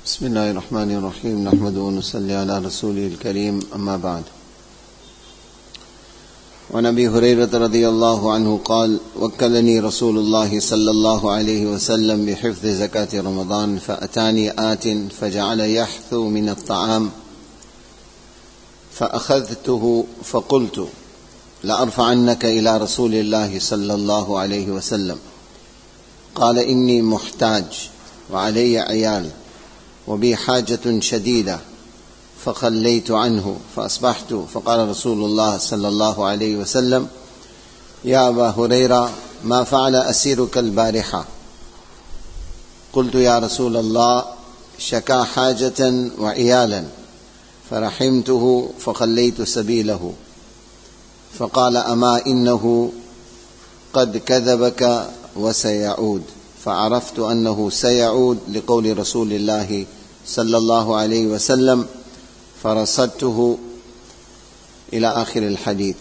بسم الله الرحمن الرحيم نحمده ونصلي على رسوله الكريم أما بعد. وعن أبي هريرة رضي الله عنه قال: وكلني رسول الله صلى الله عليه وسلم بحفظ زكاة رمضان فأتاني آت فجعل يحثو من الطعام فأخذته فقلت: لأرفعنك إلى رسول الله صلى الله عليه وسلم. قال: إني محتاج وعلي عيال وبي حاجة شديدة، فخليت عنه فأصبحت فقال رسول الله صلى الله عليه وسلم: يا أبا هريرة، ما فعل أسيرك البارحة؟ قلت: يا رسول الله، شكا حاجة وعيالا فرحمته فخليت سبيله. فقال: أما إنه قد كذبك وسيعود. فعرفت أنه سيعود لقول رسول الله صلى الله عليه وسلم فرصدته إلى آخر الحديث.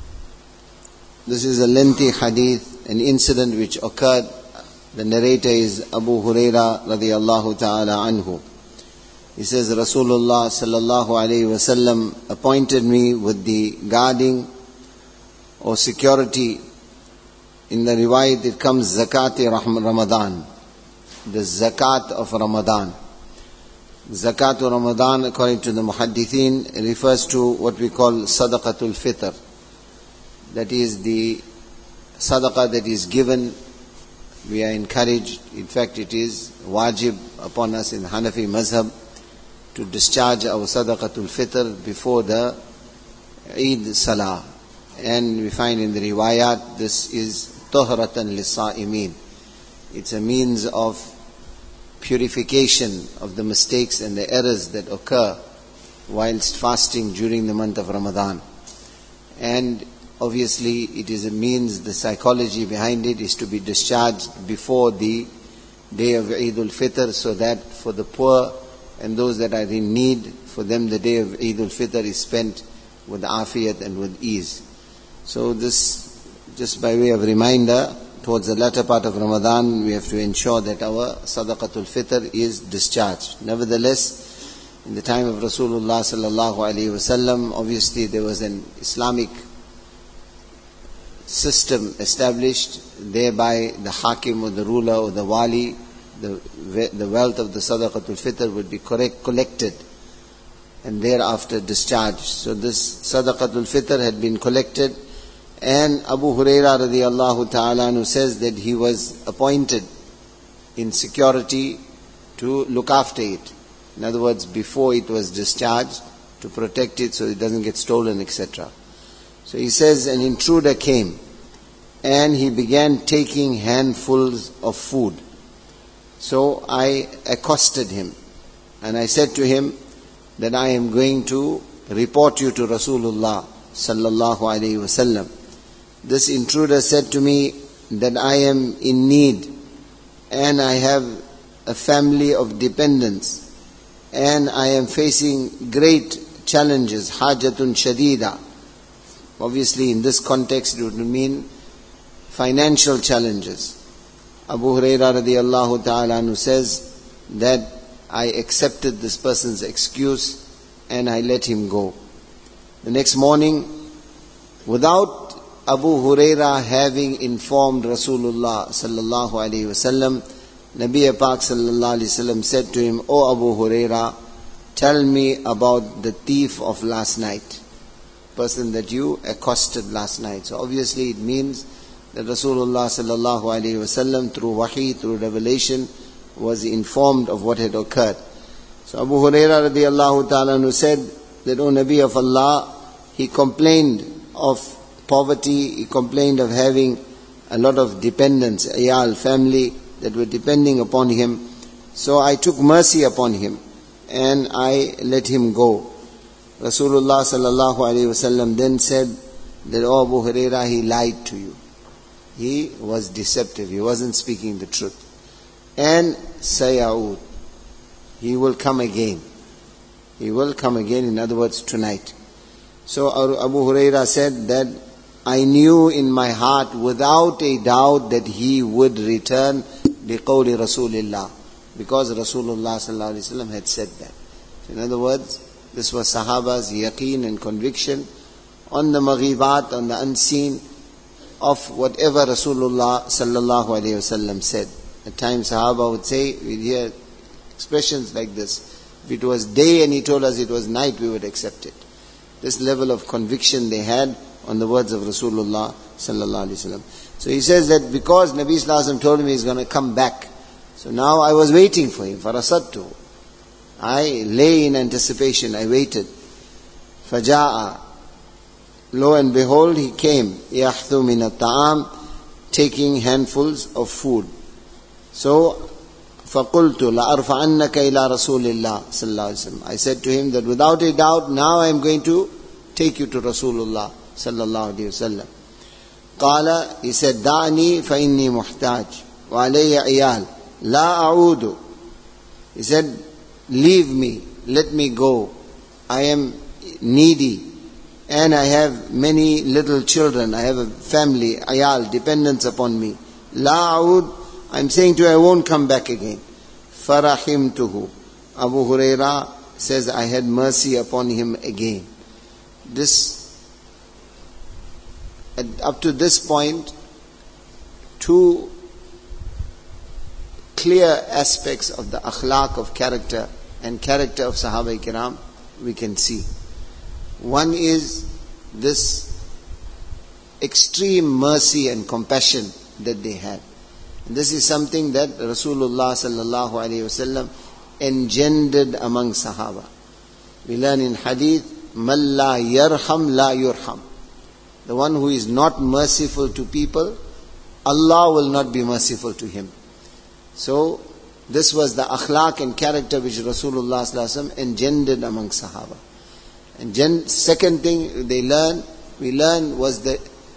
This is a lengthy hadith, an incident which occurred. The narrator is Abu Huraira radiyallahu ta'ala anhu. He says, Rasulullah sallallahu alayhi wasallam appointed me with the guarding or security. In the riwayat it comes Zakati Ramadan, the Zakat of Ramadan. Zakat of Ramadan, according to the Muhaddithin, refers to what we call Sadaqatul Fitr. That is the Sadaqah that is given. We are encouraged, in fact it is wajib upon us in Hanafi Mazhab to discharge our Sadaqatul Fitr before the Eid Salah. And we find in the riwayat this is Tuhratan Lissa'imin. It's a means of purification of the mistakes and the errors that occur whilst fasting during the month of Ramadan. And obviously it is a means, the psychology behind it is to be discharged before the day of Eid al-Fitr, so that for the poor and those that are in need, for them the day of Eid al-Fitr is spent with afiyat and with ease. So this, just by way of reminder, towards the latter part of Ramadan, we have to ensure that our Sadaqatul Fitr is discharged. Nevertheless, in the time of Rasulullah sallallahu alaihi wasallam, obviously there was an Islamic system established, thereby the Hakim or the ruler or the Wali, the wealth of the Sadaqatul Fitr would be collected and thereafter discharged. So this Sadaqatul Fitr had been collected, and Abu Huraira radiyallahu ta'ala anhu says that he was appointed in security to look after it. In other words, before it was discharged, to protect it so it doesn't get stolen, etc. So he says, an intruder came and he began taking handfuls of food. So I accosted him and I said to him that I am going to report you to Rasulullah sallallahu alayhi wasallam. This intruder said to me that I am in need and I have a family of dependents and I am facing great challenges, hajatun shadida. Obviously in this context it would mean financial challenges. Abu Huraira radiyallahu ta'ala anhu says that I accepted this person's excuse and I let him go. The next morning, without Abu Huraira having informed Rasulullah sallallahu alaihi wasallam, Nabi Pak sallallahu alaihi wasallam said to him, O Abu Huraira, tell me about the thief of last night, person that you accosted last night. So obviously it means that Rasulullah sallallahu alaihi wasallam through wahi, through revelation, was informed of what had occurred. So Abu Huraira radiyallahu ta'ala anhu said that, O Nabi of Allah, he complained of poverty, he complained of having a lot of dependents, ayal, family that were depending upon him. So I took mercy upon him and I let him go. Rasulullah sallallahu alaihi wasallam then said that, O Abu Huraira, he lied to you. He was deceptive, he wasn't speaking the truth. And sayaud, he will come again. He will come again, in other words, tonight. So Abu Huraira said that I knew in my heart without a doubt that he would return liqawli Rasulillah because Rasulullah sallallahu alaihi wasallam had said that. So in other words, this was Sahaba's yaqeen and conviction on the maghibat, on the unseen of whatever Rasulullah sallallahu alaihi wasallam said. At times Sahaba would say, we'd hear expressions like this, if it was day and he told us it was night, we would accept it. This level of conviction they had on the words of Rasulullah sallallahu alaihi wasallam. So he says that because Nabi sallallahu alaihi wasallam told me he's going to come back, so now I was waiting for him. Farasattu, I lay in anticipation, I waited. Faja'a, lo and behold, he came. Yahthu min at-ta'am, taking handfuls of food. So, فَقُلْتُ لَأَرْفَعَنَّكَ إِلَىٰ رَسُولِ اللَّهِ sallallahu alaihi wasallam. I said to him that without a doubt, now I am going to take you to Rasulullah sallallahu alaihi wasallam. قال, he said, دعني فإني محتاج وعلي عيال لا أعود. He said, leave me, let me go. I am needy and I have many little children. I have a family, ayal, dependents upon me. لا أعود, I'm saying to you, I won't come back again. فَرَحِمْتُهُ. Abu Huraira says, I had mercy upon him again. Up to this point, two clear aspects of the akhlaq of character and character of Sahaba Kiram we can see. One is this extreme mercy and compassion that they had. This is something that Rasulullah sallallahu alaihi wasallam engendered among Sahaba. We learn in hadith, "Man la yarham la yurham." The one who is not merciful to people, Allah will not be merciful to him. So, this was the akhlaq and character which Rasulullah sallallahu alaihi wasallam engendered among Sahaba. And second thing we learn was the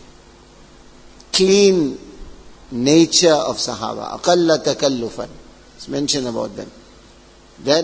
clean nature of Sahaba. Aqalla takallufan. It's mentioned about them. That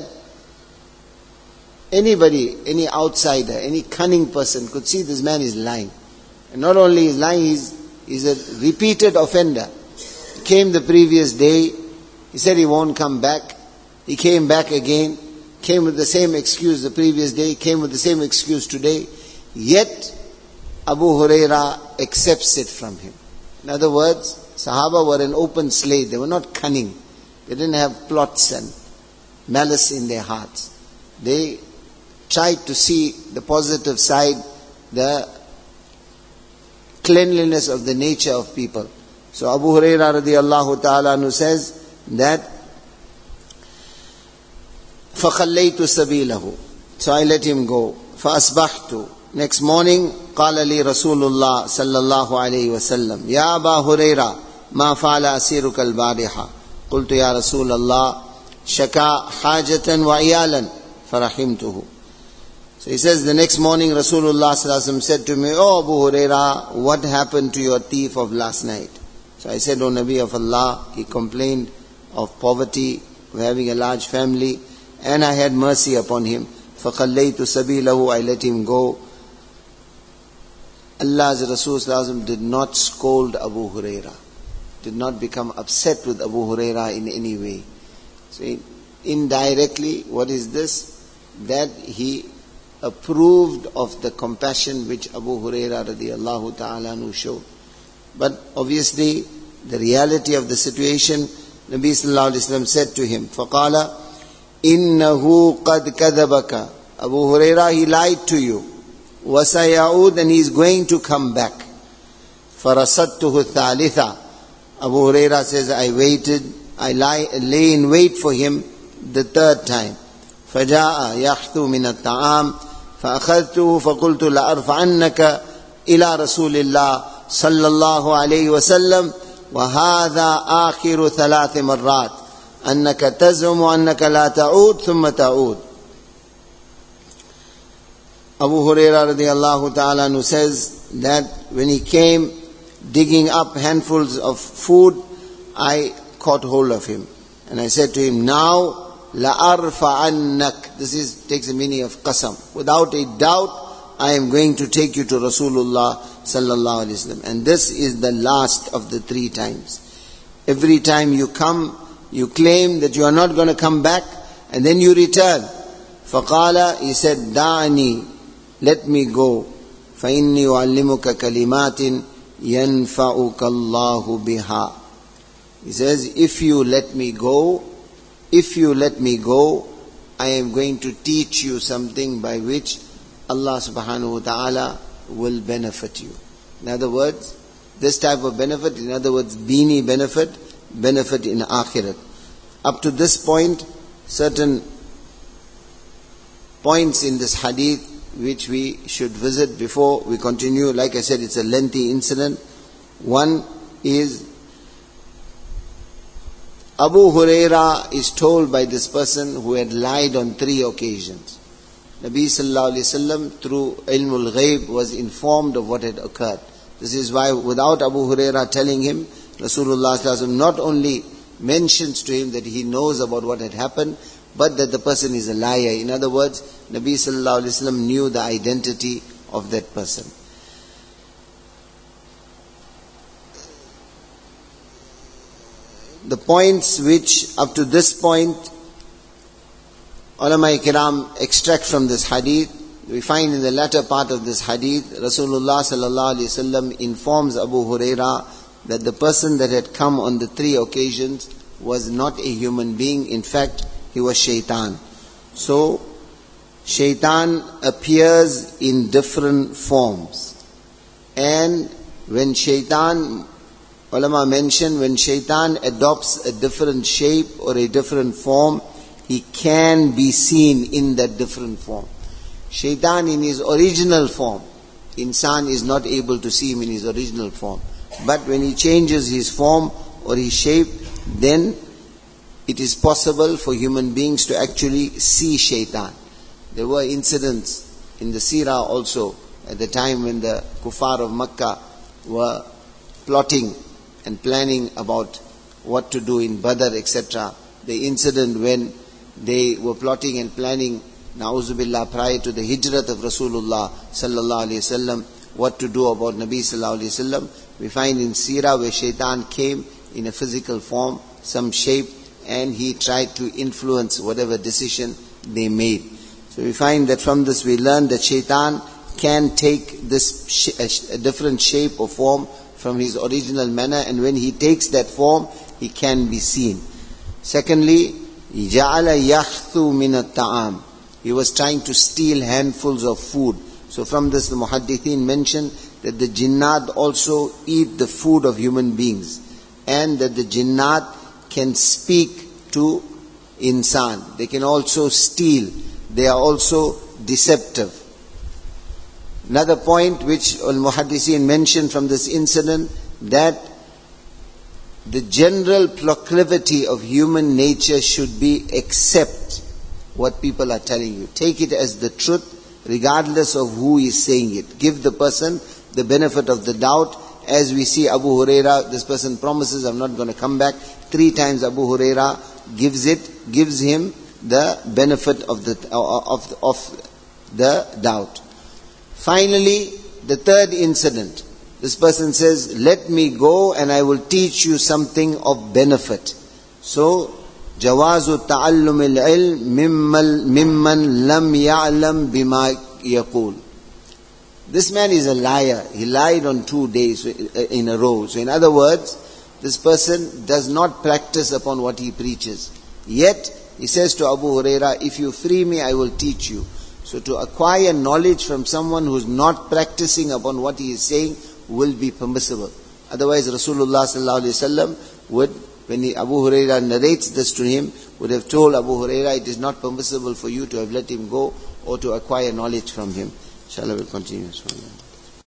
anybody, any outsider, any cunning person could see this man is lying. And not only is lying, he's a repeated offender. He came the previous day, he said he won't come back. He came back again, came with the same excuse the previous day, came with the same excuse today. Yet, Abu Huraira accepts it from him. In other words, Sahaba were an open slate. They were not cunning. They didn't have plots and malice in their hearts. They tried to see the positive side, the cleanliness of the nature of people. So Abu Huraira radiallahu ta'ala anhu says that فَخَلَّيْتُ سَبِيلَهُ. So I let him go. فَأَصْبَحْتُ. Next morning, قال لي رسول الله صلى الله عليه وسلم يا أبا هريرة ما فعل أسيرك البارحة. قلت يا رسول الله شكا حاجة وعيالا فرحمته. So he says, the next morning Rasulullah sallallahu alaihi wasallam said to me, "Oh Abu Huraira, what happened to your thief of last night?" So I said, "O Nabi of Allah, he complained of poverty, of having a large family, and I had mercy upon him. فَخَلَّيْتُ سَبِيلَهُ, I let him go." Allah's Rasul sallallahu alaihi wasallam did not scold Abu Huraira, did not become upset with Abu Huraira in any way. So indirectly, what is this? That he approved of the compassion which Abu Huraira radiallahu ta'ala anhu showed. But obviously, the reality of the situation, Nabi sallallahu alaihi wasallam said to him, فَقَالَ إِنَّهُ قَدْ كَذَبَكَ. Abu Huraira, he lied to you. وَسَيَعُودْ, and he is going to come back. فَرَصَدْتُهُ الثَّالِثَةَ. Abu Huraira says, I waited, I lay in wait for him the third time. فَجَاءَ يَحْثُ مِنَ الطَّعَامِ فأخذته فقلت لأرفعنك إلى رسول الله صلى الله عليه وسلم وهذا آخر 3 مرات أنك تزعم أنك لا تعود ثم تعود. Abu Huraira radiallahu ta'ala anhu says that when he came digging up handfuls of food, I caught hold of him and I said to him, "Now لَأَرْفَعَنَّكَ." This takes the meaning of qasam. Without a doubt, I am going to take you to Rasulullah sallallahu alaihi wasallam. And this is the last of the 3 times. Every time you come, You claim that you are not going to come back, and then you return. فَقَالَ, he said, دَعَنِي, let me go. فَإِنِّي أُعَلِّمُكَ كَلِمَاتٍ يَنْفَعُكَ اللَّهُ بِهَا. He says, if you let me go, I am going to teach you something by which Allah subhanahu wa ta'ala will benefit you. In other words, this type of benefit, in other words, dini benefit in akhirat. Up to this point, certain points in this hadith which we should visit before we continue. Like I said, it's a lengthy incident. One is, Abu Huraira is told by this person who had lied on 3 occasions. Nabi sallallahu alayhi wasallam through ilmul ghaib was informed of what had occurred. This is why without Abu Huraira telling him, Rasulullah sallallahu alayhi wasallam not only mentions to him that he knows about what had happened, but that the person is a liar. In other words, Nabi sallallahu alayhi wasallam knew the identity of that person. The points which up to this point ulama kiram extract from this hadith, we find in the latter part of this hadith, Rasulullah sallallahu alaihi wasallam informs Abu Huraira that the person that had come on the 3 occasions was not a human being. In fact, he was shaitan. So, shaitan appears in different forms. And when shaitan, ulama mention, when shaitan adopts a different shape or a different form, he can be seen in that different form. Shaitan in his original form, insan is not able to see him in his original form. But when he changes his form or his shape, then it is possible for human beings to actually see shaitan. There were incidents in the seerah also at the time when the kuffar of Makkah were plotting and planning about what to do in Badr, etc. The incident when they were plotting and planning, na'uzubillah, prior to the hijrat of Rasulullah sallallahu alaihi wasallam, what to do about Nabi sallallahu alaihi wasallam. We find in seerah where shaitan came in a physical form, some shape, and he tried to influence whatever decision they made. So we find that from this we learn that shaitan can take this a different shape or form from his original manner, and when he takes that form, he can be seen. Secondly, جَعَلَ يَخْثُ مِنَ الطَّعَامِ. He was trying to steal handfuls of food. So from this the muhaddithin mentioned that the jinnat also eat the food of human beings, and that the jinnat can speak to insan. They can also steal. They are also deceptive. Another point which al-muhaddithin mentioned from this incident, that the general proclivity of human nature should be accept what people are telling you. Take it as the truth regardless of who is saying it. Give the person the benefit of the doubt. As we see Abu Huraira, this person promises, I'm not going to come back. 3 times Abu Huraira gives him the benefit of the doubt. Finally, the 3rd incident. This person says, let me go and I will teach you something of benefit. So, جواز تعلم العلم ممن لم يعلم بما يقول. This man is a liar. He lied on 2 days in a row. So in other words, this person does not practice upon what he preaches. Yet, he says to Abu Huraira, if you free me, I will teach you. So to acquire knowledge from someone who is not practicing upon what he is saying will be permissible. Otherwise, Rasulullah sallallahu alaihi wasallam would, when Abu Huraira narrates this to him, would have told Abu Huraira, it is not permissible for you to have let him go or to acquire knowledge from him. Inshallah, we'll continue.